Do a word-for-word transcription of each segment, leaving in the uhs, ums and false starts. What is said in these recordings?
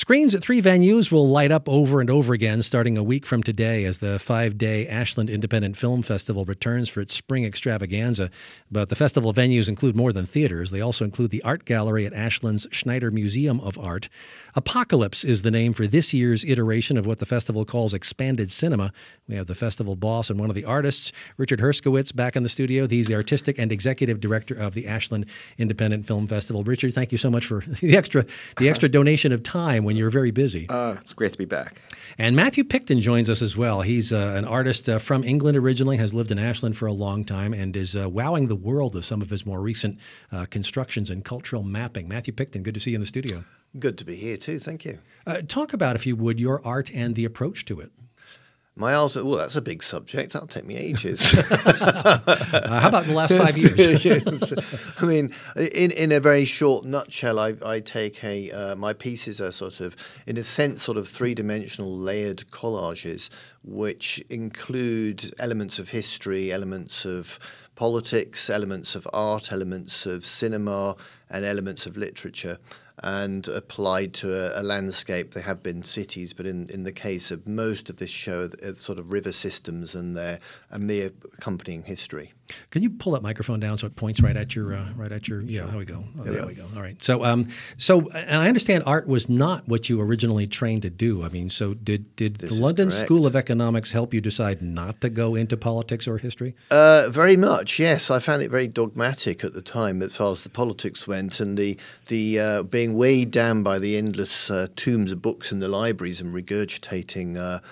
screens at three venues will light up over and over again starting a week from today as the five-day Ashland Independent Film Festival returns for its spring extravaganza. But the festival venues include more than theaters. They also include the Art Gallery at Ashland's Schneider Museum of Art. Apocalypse is the name for this year's iteration of what the festival calls expanded cinema. We have the festival boss and one of the artists, Richard Herskowitz, back in the studio. He's the artistic and executive director of the Ashland Independent Film Festival. Richard, thank you so much for the extra the extra donation of time when you're very busy. Uh, it's great to be back. And Matthew Pickton joins us as well. He's uh, an artist uh, from England originally, has lived in Ashland for a long time, and is uh, wowing the world with some of his more recent uh, constructions and cultural mapping. Matthew Pickton, good to see you in the studio. Good to be here too, thank you. Uh, talk about, if you would, your art and the approach to it. My art, well, that's a big subject. That'll take me ages. uh, how about the last five years? Yes. I mean, in in a very short nutshell, I, I take a uh, my pieces are sort of, in a sense, sort of three-dimensional layered collages, which include elements of history, elements of politics, elements of art, elements of cinema, and elements of literature, and applied to a, a landscape. They have been cities, but in, in the case of most of this show, it's sort of river systems and their and their accompanying history. Can you pull that microphone down so it points right at your uh, right at your? Yeah, there we go. Oh, there, there we go. All right. So, um, so, and I understand art was not what you originally trained to do. I mean, so did did This the London correct. School of Economics help you decide not to go into politics or history? Uh, very much, yes. I found it very dogmatic at the time as far as the politics went, and the the uh, being weighed down by the endless uh, tombs of books in the libraries and regurgitating uh,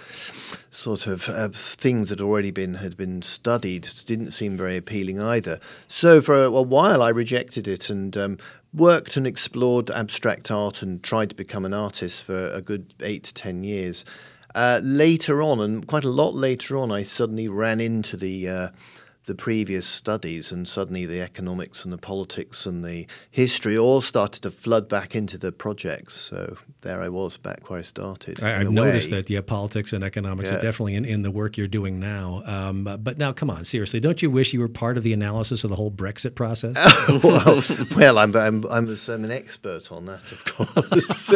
sort of uh, things that had already been had been studied didn't seem very appealing either. So for a, a while I rejected it and um, worked and explored abstract art and tried to become an artist for a good eight to ten years. Uh, later on, and quite a lot later on, I suddenly ran into the uh, the previous studies, and suddenly the economics and the politics and the history all started to flood back into the projects. So there I was back where I started. I, I've noticed that, yeah, politics and economics Yeah. are definitely in, in the work you're doing now. Um, but now, come on, seriously, don't you wish you were part of the analysis of the whole Brexit process? well, well, I'm I'm I'm, I'm an expert on that, of course.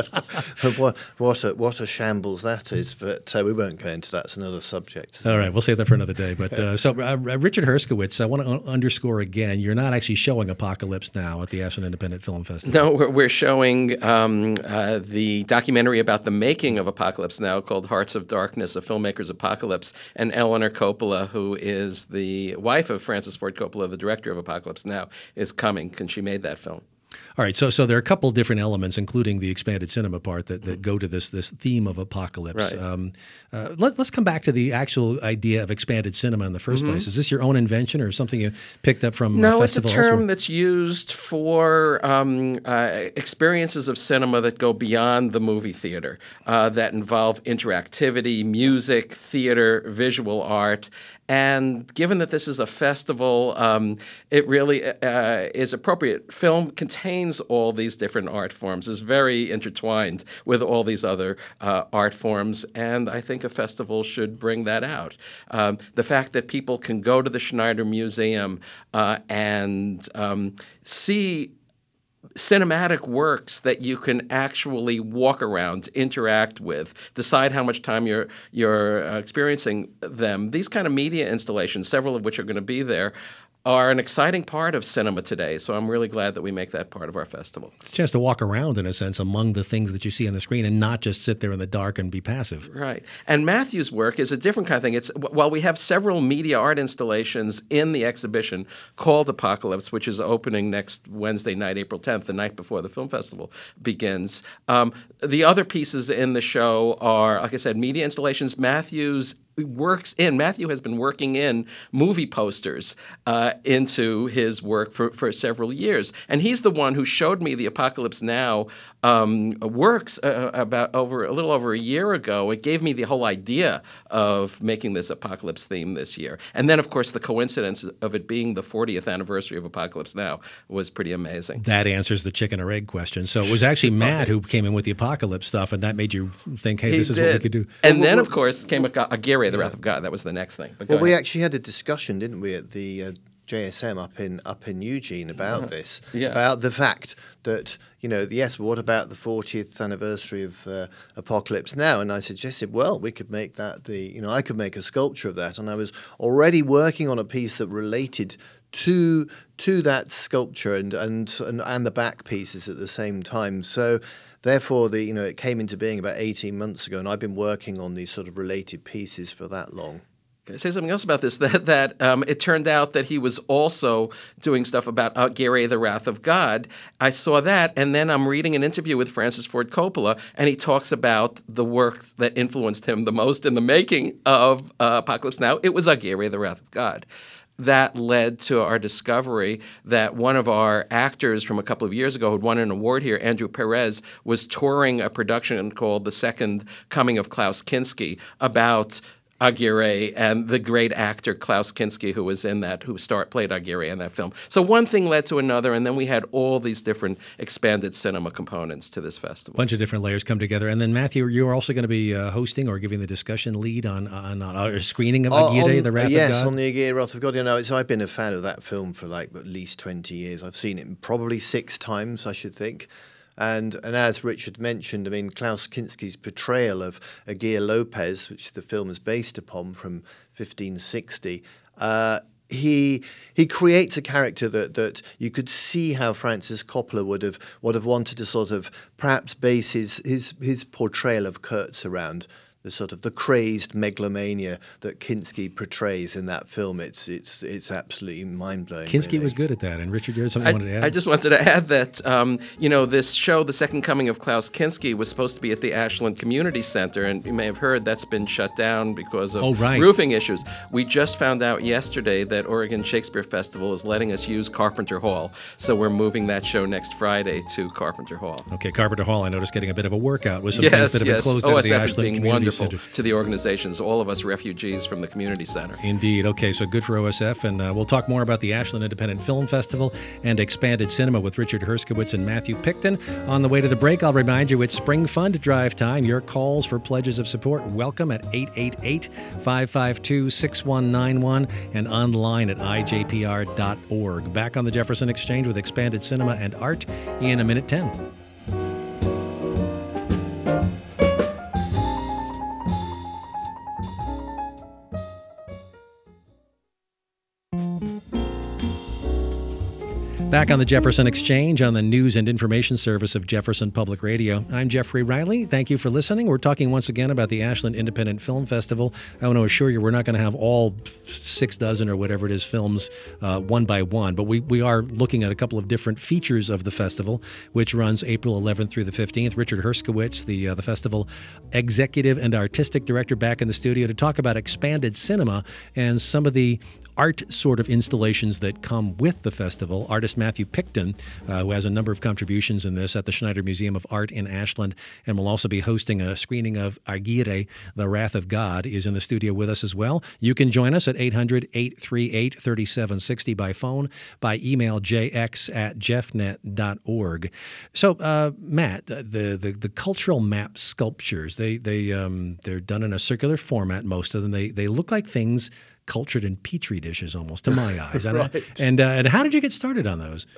uh, what what a what a shambles that is. But uh, we won't go into that. It's another subject. All right, we'll save that for another day. But uh, so, uh, Richard Herskowitz, I want to un- underscore again, you're not actually showing Apocalypse now at the Ashland Independent Film Festival. No, we're, we're showing um, uh, the documentary about the making of Apocalypse Now called Hearts of Darkness, A Filmmaker's Apocalypse, and Eleanor Coppola, who is the wife of Francis Ford Coppola, the director of Apocalypse Now, is coming, and she made that film. All right, so so there are a couple different elements, including the expanded cinema part, that, that go to this this theme of apocalypse. Right. Um, uh, let, let's come back to the actual idea of expanded cinema in the first Mm-hmm. place. Is this your own invention or something you picked up from No, a it's a festival term elsewhere? that's used for um, uh, experiences of cinema that go beyond the movie theater, uh, that involve interactivity, music, theater, visual art. And given that this is a festival, um, it really uh, is appropriate. Film contains all these different art forms, is very intertwined with all these other uh, art forms, and I think a festival should bring that out. Um, the fact that people can go to the Schneider Museum uh, and um, see cinematic works that you can actually walk around, interact with, decide how much time you're you're uh, experiencing them. These kind of media installations, several of which are going to be there, are an exciting part of cinema today. So I'm really glad that we make that part of our festival. It's a chance to walk around, in a sense, among the things that you see on the screen and not just sit there in the dark and be passive. Right. And Matthew's work is a different kind of thing. It's while we have several media art installations in the exhibition called Apocalypse, which is opening next Wednesday night, April tenth, the night before the film festival begins. Um, the other pieces in the show are, like I said, media installations. Matthew's works in, Matthew has been working in movie posters uh, into his work for, for several years. And he's the one who showed me the Apocalypse Now um, works uh, about over a little over a year ago. It gave me the whole idea of making this Apocalypse theme this year. And then, of course, the coincidence of it being the fortieth anniversary of Apocalypse Now was pretty amazing. That answers the chicken or egg question. So it was actually Matt who came in with the Apocalypse stuff, and that made you think, hey, He this is did. what we could do. And Well, then, well, of course, came Aguirre, The Wrath of God. That was the next thing. But go Well, we ahead. actually had a discussion, didn't we, at the uh, J S M up in up in Eugene about uh, this, yeah. about the fact that, you know, yes, what about the fortieth anniversary of uh, Apocalypse Now? And I suggested, well, we could make that the, you know, I could make a sculpture of that. And I was already working on a piece that related to to that sculpture and and and, and the back pieces at the same time. So therefore, the you know, it came into being about eighteen months ago, and I've been working on these sort of related pieces for that long. Can I say something else about this? That that um, it turned out that he was also doing stuff about Aguirre, the Wrath of God. I saw that, and then I'm reading an interview with Francis Ford Coppola, and he talks about the work that influenced him the most in the making of uh, Apocalypse Now. It was Aguirre, the Wrath of God. That led to our discovery that one of our actors from a couple of years ago who had won an award here, Andrew Perez, was touring a production called The Second Coming of Klaus Kinski about Aguirre and the great actor Klaus Kinski, who was in that, who start played Aguirre in that film. So one thing led to another, and then we had all these different expanded cinema components to this festival. A bunch of different layers come together. And then, Matthew, you're also going to be uh, hosting or giving the discussion lead on, on, on a screening of Aguirre, on, the Wrath yes, of God? Yes, on the Aguirre, Wrath of God. You know, it's, I've been a fan of that film for like at least twenty years. I've seen it probably six times, I should think. And and as Richard mentioned, I mean, Klaus Kinski's portrayal of Aguirre Lopez, which the film is based upon from fifteen sixty, uh, he he creates a character that, that you could see how Francis Coppola would have would have wanted to sort of perhaps base his his, his portrayal of Kurtz around. The sort of the crazed megalomania that Kinski portrays in that film. It's it's it's absolutely mind-blowing. Kinski really. was good at that. And Richard, you had something I, you wanted to add? I just wanted to add that, um, you know, this show, The Second Coming of Klaus Kinski, was supposed to be at the Ashland Community Center, and you may have heard that's been shut down because of oh, right. roofing issues. We just found out yesterday that Oregon Shakespeare Festival is letting us use Carpenter Hall, so we're moving that show next Friday to Carpenter Hall. Okay, Carpenter Hall, I noticed getting a bit of a workout with some yes, things that have yes. been closed O out of S the F is Ashland being Community wonderful Center. to the organizations, all of us refugees from the community center. Indeed. Okay, so good for O S F. And uh, we'll talk more about the Ashland Independent Film Festival and expanded cinema with Richard Herskowitz and Matthew Pickton. On the way to the break, I'll remind you it's Spring Fund Drive time. Your calls for pledges of support welcome at eight eight eight, five five two, six one nine one and online at I J P R dot org. Back on the Jefferson Exchange with expanded cinema and art in a minute ten. Back on the Jefferson Exchange on the news and information service of Jefferson Public Radio. I'm Jeffrey Riley. Thank you for listening. We're talking once again about the Ashland Independent Film Festival. I want to assure you we're not going to have all six dozen or whatever it is films uh, one by one, but we, we are looking at a couple of different features of the festival, which runs April eleventh through the fifteenth. Richard Herskowitz, the, uh, the festival executive and artistic director, back in the studio to talk about expanded cinema and some of the art sort of installations that come with the festival. Artist Matthew Pickton, uh, who has a number of contributions in this at the Schneider Museum of Art in Ashland, and will also be hosting a screening of Aguirre, The Wrath of God, is in the studio with us as well. You can join us at eight hundred, eight three eight, three seven six zero by phone, by email jx at jeffnet dot org. So, uh, Matt, the, the the cultural map sculptures, they, they, um, they're done in a circular format, most of them. They, they look like things cultured in petri dishes, almost, to my eyes. Right. And, uh, and how did you get started on those?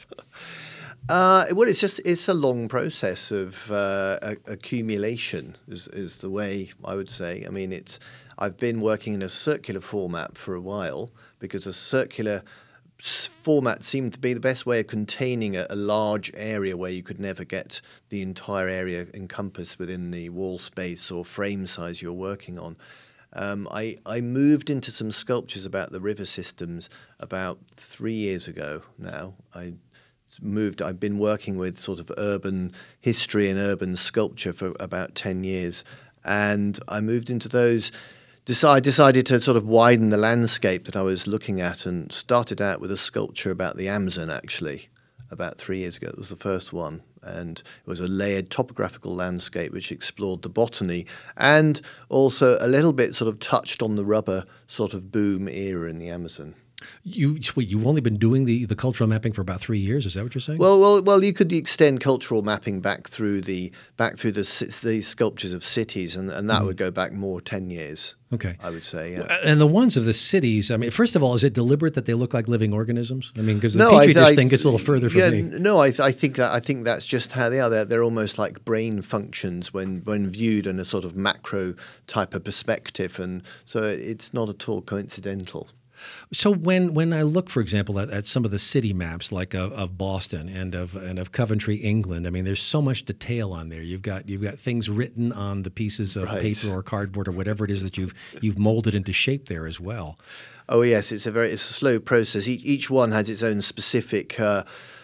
Uh, well, it's just it's a long process of uh, a- accumulation, is is the way I would say. I mean, it's I've been working in a circular format for a while because a circular s- format seemed to be the best way of containing a, a large area where you could never get the entire area encompassed within the wall space or frame size you're working on. Um, I, I moved into some sculptures about the river systems about three years ago now. I moved. I've been working with sort of urban history and urban sculpture for about ten years, and I moved into those. Decide, decided to sort of widen the landscape that I was looking at, and started out with a sculpture about the Amazon, actually, about three years ago. It was the first one, and it was a layered topographical landscape which explored the botany and also a little bit sort of touched on the rubber sort of boom era in the Amazon. You wait, you've only been doing the, the cultural mapping for about three years. Is that what you're saying? Well, well, well. You could extend cultural mapping back through the back through the ci- the sculptures of cities, and, and that would go back more ten years. Okay. I would say. Yeah. And the ones of the cities, I mean, first of all, is it deliberate that they look like living organisms? I mean, because the No, I petri th- dish I- thing gets a little further from yeah, me. n- No, I, th- I think that I think that's just how they are. They're, they're almost like brain functions when, when viewed in a sort of macro type of perspective, and so it's not at all coincidental. So when, when I look, for example, at, at some of the city maps, like of, of Boston and of and of Coventry, England, I mean, there's so much detail on there. You've got you've got things written on the pieces of Right. paper or cardboard or whatever it is that you've you've molded into shape there as well. Oh yes, it's a very it's a slow process. Each each one has its own specific. Uh,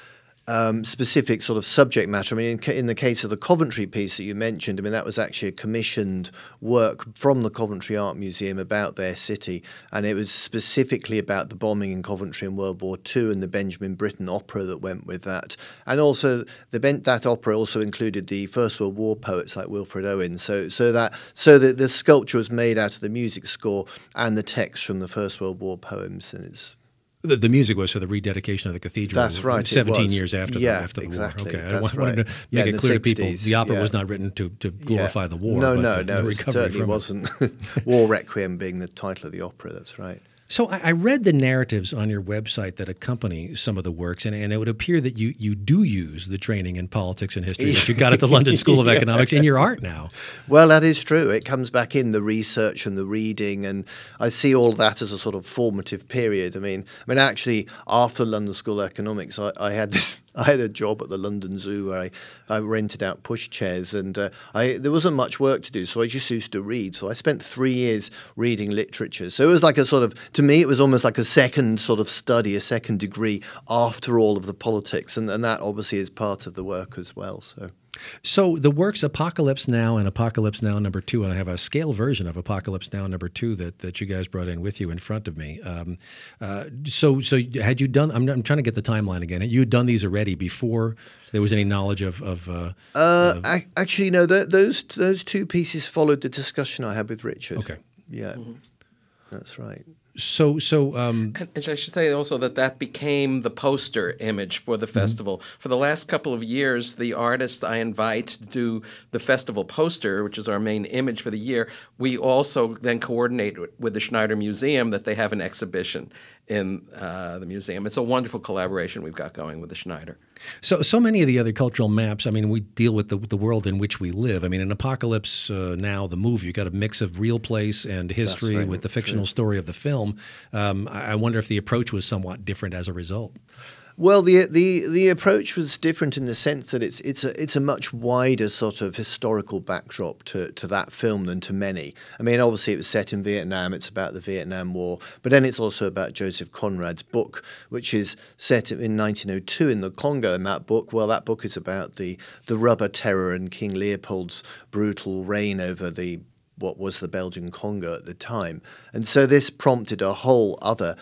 Um, specific sort of subject matter. I mean, in, ca- in the case of the Coventry piece that you mentioned, I mean, that was actually a commissioned work from the Coventry Art Museum about their city, and it was specifically about the bombing in Coventry in World War Two and the Benjamin Britten opera that went with that. And also, the ben- that opera also included the First World War poets like Wilfred Owen. So, so that so that the sculpture was made out of the music score and the text from the First World War poems, and it's The, the music was for the rededication of the cathedral. That's right, it Seventeen was. years after Yeah, the, after the exactly, war. Okay, I that's wa- wanted right. to Yeah, make in it the clear to people sixties, the opera yeah. was not written to, to glorify Yeah. the war. No, but no, the, no. the It recovery certainly from it. wasn't. War Requiem being the title of the opera. That's right. So I, I read the narratives on your website that accompany some of the works, and, and it would appear that you, you do use the training in politics and history that you got at the London School of Economics in your art now. Well, that is true. It comes back in the research and the reading, and I see all that as a sort of formative period. I mean, I mean, actually, after London School of Economics, I, I had this. I had a job at the London Zoo where I, I rented out pushchairs, and uh, I there wasn't much work to do, so I just used to read. So I spent three years reading literature. So it was like a sort of, to me, it was almost like a second sort of study, a second degree after all of the politics, and, and that obviously is part of the work as well. So. So the works Apocalypse Now and Apocalypse Now number two, and I have a scale version of Apocalypse Now number two that, that you guys brought in with you in front of me. Um, uh, so so had you done, I'm, I'm trying to get the timeline again. You had done these already before there was any knowledge of... of uh, Uh, of- ac- actually, no, th- those, those two pieces followed the discussion I had with Richard. Okay. Yeah, that's right. So, so um, And, and I should say also that that became the poster image for the festival. For the last couple of years, the artist I invite to do the festival poster, which is our main image for the year, we also then coordinate with- with the Schneider Museum that they have an exhibition in uh, the museum. It's a wonderful collaboration we've got going with the Schneider. So, so many of the other cultural maps, I mean, we deal with the, the world in which we live. I mean, in Apocalypse uh, Now, the movie, you got a mix of real place and history right, with the fictional story of the film. Um, I I wonder if the approach was somewhat different as a result. Well, the the the approach was different in the sense that it's it's a it's a much wider sort of historical backdrop to, to that film than to many. I mean, obviously it was set in Vietnam. It's about the Vietnam War, but then it's also about Joseph Conrad's book, which is set in nineteen oh two in the Congo. And that book, well, that book is about the the rubber terror and King Leopold's brutal reign over the what was the Belgian Congo at the time. And so this prompted a whole other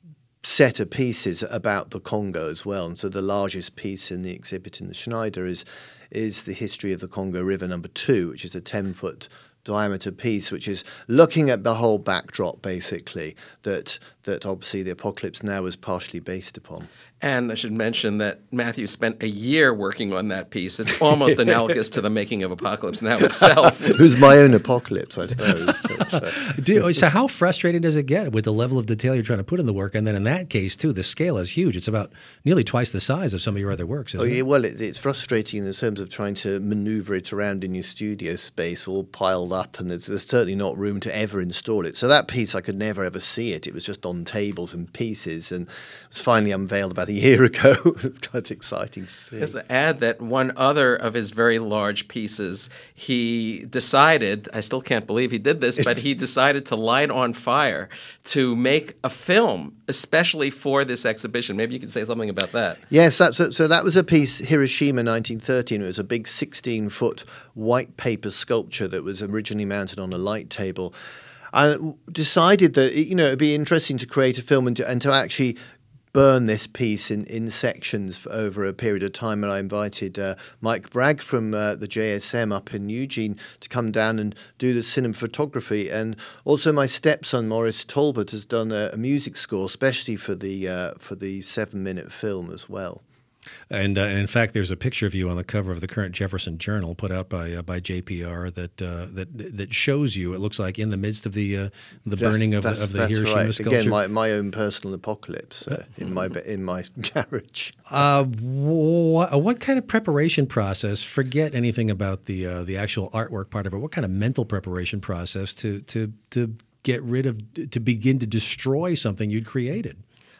set of pieces about the Congo as well. And so the largest piece in the exhibit in the Schneider is is the history of the Congo River number two, which is a ten-foot diameter piece, which is looking at the whole backdrop, basically, that that obviously the Apocalypse Now is partially based upon. And I should mention that Matthew spent a year working on that piece. It's almost analogous to the making of Apocalypse Now itself. It was my own apocalypse, I suppose. But, uh, Do, so how frustrating does it get with the level of detail you're trying to put in the work? And then in that case, too, the scale is huge. It's about nearly twice the size of some of your other works, isn't Oh, yeah, it? well, it, it's frustrating in terms of trying to maneuver it around in your studio space, all piled up, and there's, there's certainly not room to ever install it. So that piece, I could never ever see it. It was just on tables and pieces, and it was finally unveiled about a year ago. It's quite exciting to see. Just to add that one other of his very large pieces, he decided, I still can't believe he did this, but he decided to light on fire to make a film, especially for this exhibition. Maybe you could say something about that. Yes, that's a, so that was a piece, Hiroshima nineteen thirteen. It was a big sixteen-foot white paper sculpture that was originally mounted on a light table. I decided that, you know, it'd be interesting to create a film and to, and to actually burn this piece in, in sections for over a period of time. And I invited uh, Mike Bragg from uh, the J S M up in Eugene to come down and do the cinematography. And also my stepson, Maurice Talbot, has done a, a music score, especially for the, uh, for the seven-minute film as well. And, uh, and in fact, there's a picture of you on the cover of the current Jefferson Journal, put out by uh, by J P R, that uh, that that shows you. It looks like in the midst of the uh, the That's, burning of the, that's, of the that's Hiroshima right. sculpture. Again, my, my own personal apocalypse uh, in my in my garage. Uh, wh- what kind of preparation process? Forget anything about the uh, the actual artwork part of it. What kind of mental preparation process to to to get rid of, to begin to destroy something you'd created?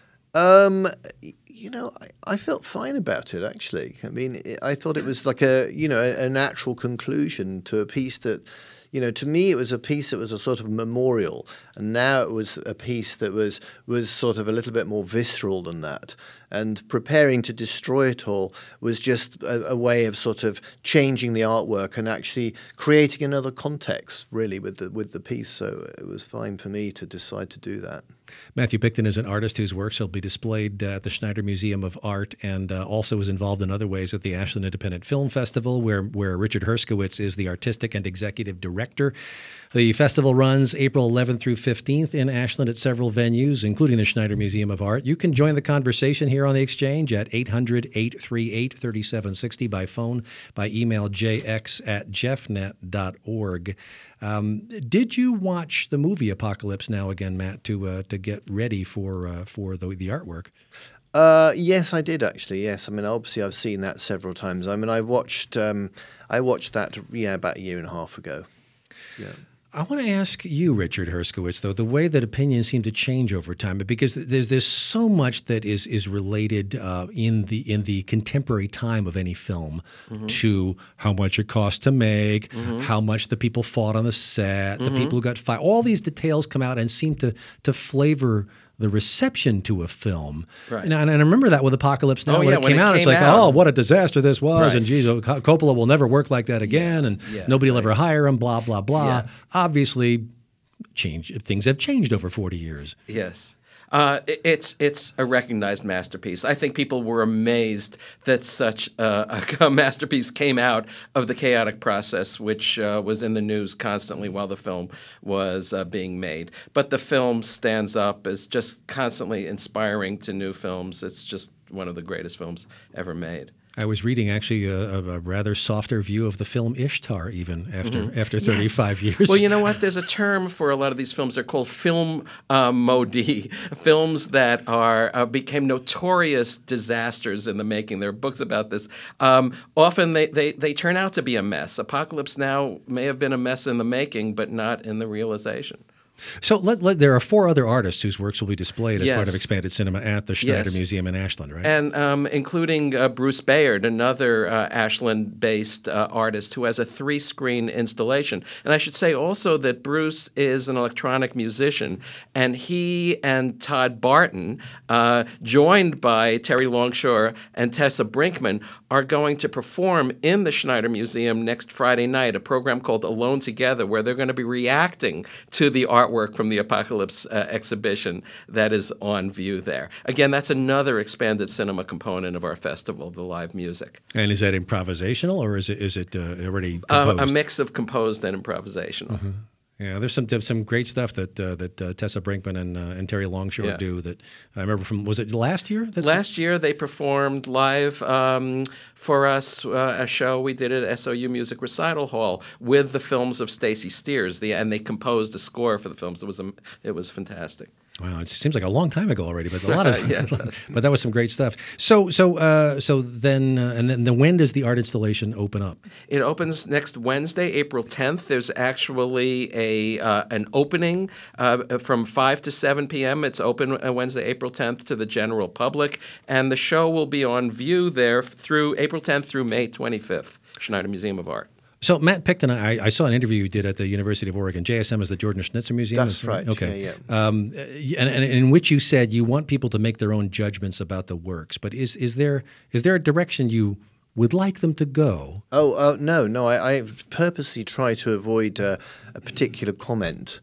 Um, you know, I, I felt fine about it, actually. I mean, it, I thought it was like a, you know, a, a natural conclusion to a piece that, you know, to me it was a piece that was a sort of memorial, and now it was a piece that was was sort of a little bit more visceral than that. And preparing to destroy it all was just a, a way of sort of changing the artwork and actually creating another context, really, with the with the piece. So it was fine for me to decide to do that. Matthew Picton is an artist whose works will be displayed uh, at the Schneider Museum of Art, and uh, also is involved in other ways at the Ashland Independent Film Festival, where, where Richard Herskowitz is the artistic and executive director. The festival runs April eleventh through fifteenth in Ashland at several venues, including the Schneider Museum of Art. You can join the conversation here on The Exchange at eight hundred, eight three eight, three seven six zero by phone, by email jx at jeffnet dot org. Um, did you watch the movie Apocalypse Now again, Matt, to uh, to get ready for uh, for the the artwork? Uh, yes, I did actually. Yes, I mean, obviously, I've seen that several times. I mean, I watched um, I watched that yeah about a year and a half ago. Yeah. I want to ask you, Richard Herskowitz, though, the way that opinions seem to change over time, because there's there's so much that is is related uh, in the in the contemporary time of any film mm-hmm. to how much it cost to make, mm-hmm. how much the people fought on the set, mm-hmm. the people who got fired. All these details come out and seem to to flavor the reception to a film. Right. And, and I remember that with Apocalypse Now. Oh, when yeah, it when came it out, came it's like, out. oh, what a disaster this was. Right. And geez, Coppola will never work like that again. Yeah. And Yeah, nobody will right. ever hire him, blah, blah, blah. Yeah. Obviously, change things have changed over forty years. Yes. Uh, it- it's it's a recognized masterpiece. I think people were amazed that such uh, a masterpiece came out of the chaotic process, which uh, was in the news constantly while the film was uh, being made. But the film stands up as just constantly inspiring to new films. It's just one of the greatest films ever made. I was reading actually a, a rather softer view of the film Ishtar, even after mm-hmm. after thirty-five yes. years. Well, you know what? There's a term for a lot of these films. They're called film uh, maudits, films that are uh, became notorious disasters in the making. There are books about this. Um, often they, they, they turn out to be a mess. Apocalypse Now may have been a mess in the making, but not in the realization. So let, let, there are four other artists whose works will be displayed as Yes. part of Expanded Cinema at the Schneider Yes. Museum in Ashland, right? And um, including uh, Bruce Bayard, another uh, Ashland-based uh, artist who has a three-screen installation. And I should say also that Bruce is an electronic musician, and he and Todd Barton, uh, joined by Terry Longshore and Tessa Brinkman, are going to perform in the Schneider Museum next Friday night, a program called Alone Together, where they're going to be reacting to the artwork from the Apocalypse uh, exhibition that is on view there. Again, that's another expanded cinema component of our festival, the live music. And is that improvisational, or is it is it uh, already Uh, composed? a mix of composed and improvisational. Mm-hmm. Yeah, there's some some great stuff that uh, that uh, Tessa Brinkman and uh, and Terry Longshore Yeah. do. That I remember from, was it last year? That Last year, they performed live um, for us uh, a show we did at S O U Music Recital Hall with the films of Stacey Steers, the, and they composed a score for the films. It was um, it was fantastic. Wow, it seems like a long time ago already, but a lot of Yeah, it does. but that was some great stuff. So so uh, so then uh, and then, then when does the art installation open up? It opens next Wednesday, April tenth. There's actually a uh, an opening uh, from five to seven p.m. It's open uh, Wednesday, April tenth to the general public, and the show will be on view there through April tenth through May twenty-fifth, Schneider Museum of Art. So Matt Picton, I, I saw an interview you did at the University of Oregon. J S M is the Jordan Schnitzer Museum. That's is that right. Okay. Yeah, yeah. Um, and, and in which you said you want people to make their own judgments about the works. But is is there is there a direction you would like them to go? Oh, uh, no, no. I, I purposely try to avoid uh, a particular comment.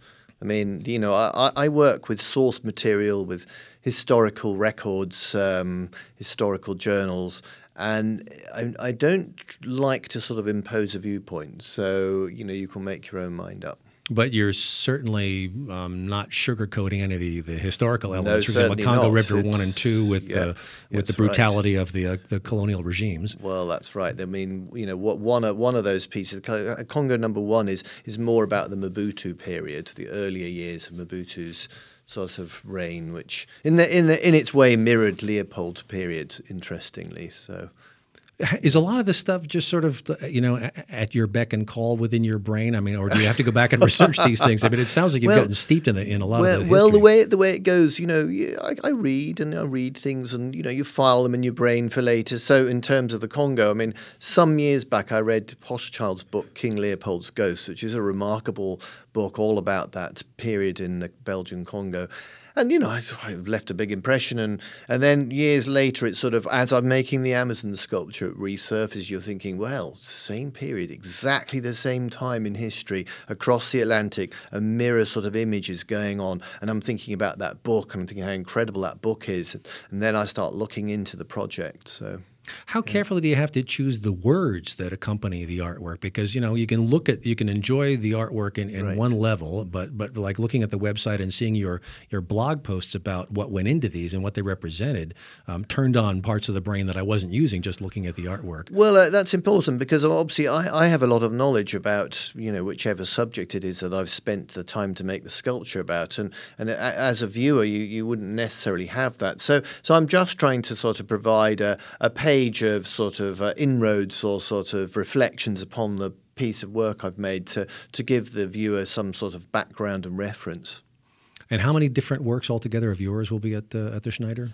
I mean, you know, I, I work with source material, with historical records, um, historical journals, and I, I don't like to sort of impose a viewpoint. So, you know, you can make your own mind up. But you're certainly um, not sugarcoating any of the, the historical elements. No, For example, certainly Congo not. River It's- one and two with yeah, the with the that's right. brutality of the uh, the colonial regimes. Well, that's right. I mean, you know, what one of one of those pieces, Co- Congo number one, is is more about the Mobutu period, the earlier years of Mobutu's sort of reign, which in the in the in its way mirrored Leopold's period, interestingly. So. Is a lot of this stuff just sort of, you know, a- at your beck and call within your brain? I mean, or do you have to go back and research these things? I mean, it sounds like you've Well, gotten steeped in the, in a lot Well, of the well, the history. way the way it goes, you know, yeah, I, I read and I read things, and you know, you file them in your brain for later. So, in terms of the Congo, I mean, some years back, I read Hochschild's book King Leopold's Ghost, which is a remarkable book all about that period in the Belgian Congo. And you know, I, I left a big impression, and and then years later, it's sort of as I'm making the Amazon sculpture, it resurfaces. You're thinking, well, same period, exactly the same time in history across the Atlantic, a mirror sort of image is going on, and I'm thinking about that book, and I'm thinking how incredible that book is, and then I start looking into the project. So. How carefully do you have to choose the words that accompany the artwork? Because, you know, you can look at, you can enjoy the artwork in, in Right. one level, but but like looking at the website and seeing your your blog posts about what went into these and what they represented um, turned on parts of the brain that I wasn't using just looking at the artwork. Well, uh, that's important because obviously I, I have a lot of knowledge about, you know, whichever subject it is that I've spent the time to make the sculpture about, and and a, as a viewer, you, you wouldn't necessarily have that. So so I'm just trying to sort of provide a, a page of sort of uh, inroads or sort of reflections upon the piece of work I've made to to give the viewer some sort of background and reference. And how many different works altogether of yours will be at the, at the Schneider?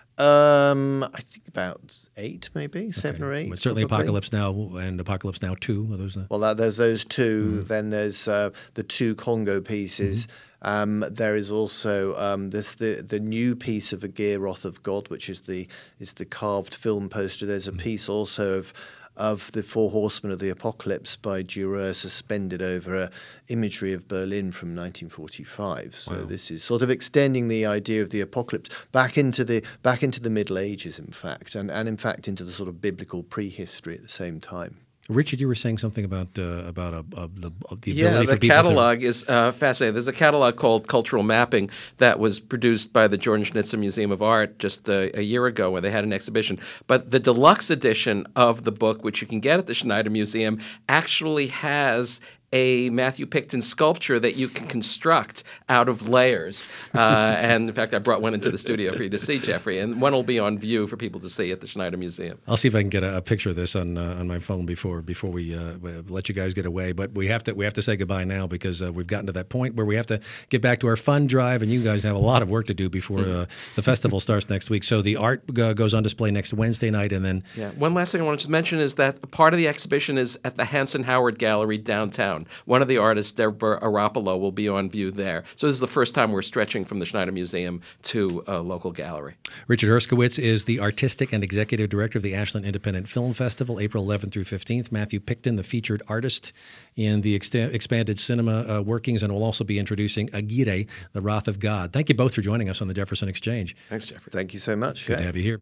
Um, I think about eight, maybe seven or eight. But certainly probably. Apocalypse Now and Apocalypse Now two. Are those the... Well, that, there's those two. Then there's uh, the two Congo pieces. Um, there is also um, this the the new piece of A Gearoth of God, which is the is the carved film poster. There's a piece also of of the Four Horsemen of the Apocalypse by Dürer, suspended over a imagery of Berlin from nineteen forty-five. So Wow. this is sort of extending the idea of the apocalypse back into the back into the Middle Ages, in fact, and, and in fact into the sort of biblical prehistory at the same time. Richard, you were saying something about uh, about uh, uh, the, uh, the ability Yeah, for the people catalog is uh, fascinating. There's a catalog called Cultural Mapping that was produced by the Jordan Schnitzer Museum of Art just uh, a year ago where they had an exhibition. But the deluxe edition of the book, which you can get at the Schneider Museum, actually has a Matthew Picton sculpture that you can construct out of layers. Uh, and in fact, I brought one into the studio for you to see, Jeffrey, and one will be on view for people to see at the Schneider Museum. I'll see if I can get a, a picture of this on uh, on my phone before before we uh, let you guys get away. But we have to we have to say goodbye now because uh, we've gotten to that point where we have to get back to our fun drive, and you guys have a lot of work to do before uh, the festival starts next week. So the art uh, goes on display next Wednesday night, and then Yeah. One last thing I wanted to mention is that part of the exhibition is at the Hanson Howard Gallery downtown. One of the artists, Deborah Aropolo, will be on view there. So this is the first time we're stretching from the Schneider Museum to a local gallery. Richard Erskowitz is the artistic and executive director of the Ashland Independent Film Festival, April eleventh through fifteenth. Matthew Picton, the featured artist in the ext- expanded cinema uh, workings, and will also be introducing Aguirre, the Wrath of God. Thank you both for joining us on the Jefferson Exchange. Thanks, Jeffrey. Thank you so much. Good Yeah. to have you here.